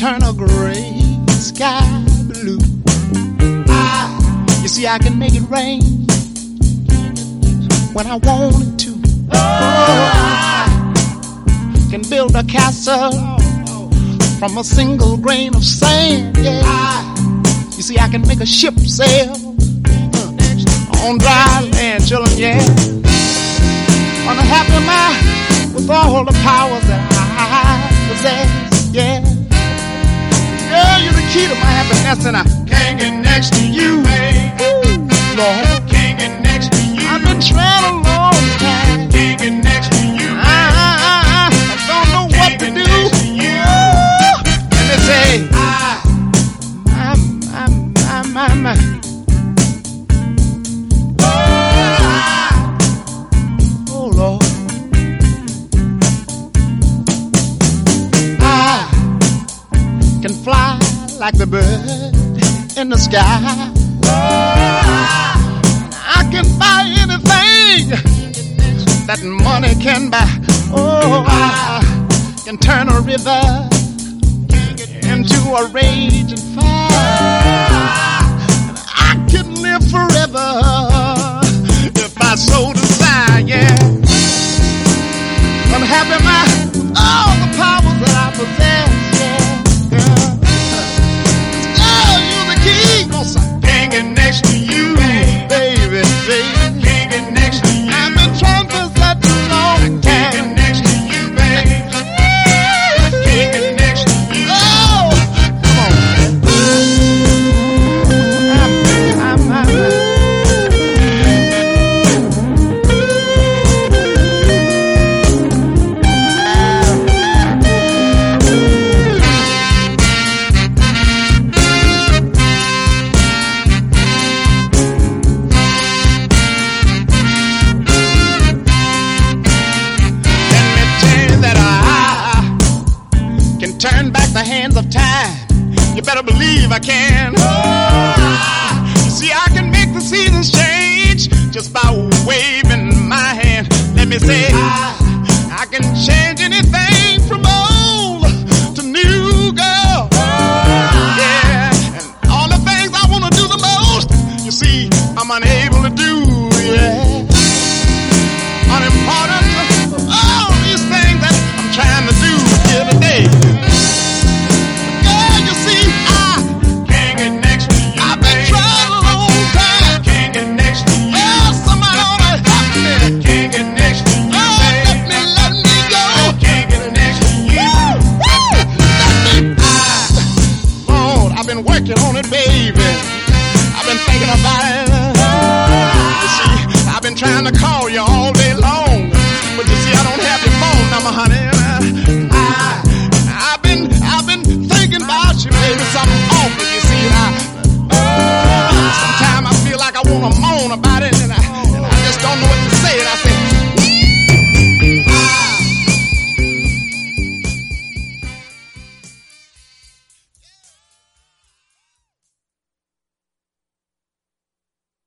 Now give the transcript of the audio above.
turn a gray sky blue. You see, I can make it rain when I want it to. I can build a castle from a single grain of sand. Yeah. You see, I can make a ship sail on dry land, children. Yeah. On a happy mind with all the powers that I possess. Yeah. Girl, you're the key to my happiness, and I can't get next to you, babe. Lord, can't get next to you. I've been trying a long time. Can't get next to you. I don't know what to do. Let me say, my. Oh Lord, I can fly like the bird in the sky. I can buy anything that money can buy. Oh, I can turn a river into a raging fire. And I can live forever if I so desire. Yeah, I'm happy man with all the powers that I possess. Can't get next to you, baby. Can't get next to you. I've been trying for such a long time. Can't get next to you, baby. Can't get next to you. Oh, come on. Turn back the hands of time. You better believe I can. You see, I can make the seasons change just by waving my hand. Let me say, I can change anything from old to new, girl. Yeah, and all the things I want to do the most, you see, I'm unable to do. Yeah, unimportant of all these things that I'm trying to do here today. Working on it, baby. I've been thinking about it. You see, I've been trying to call you all day long, but you see, I don't have your phone number, honey. I've been thinking about you, baby. Something awful, you see. Sometimes I feel like I want to moan about it, and I just don't know what to say. And I say,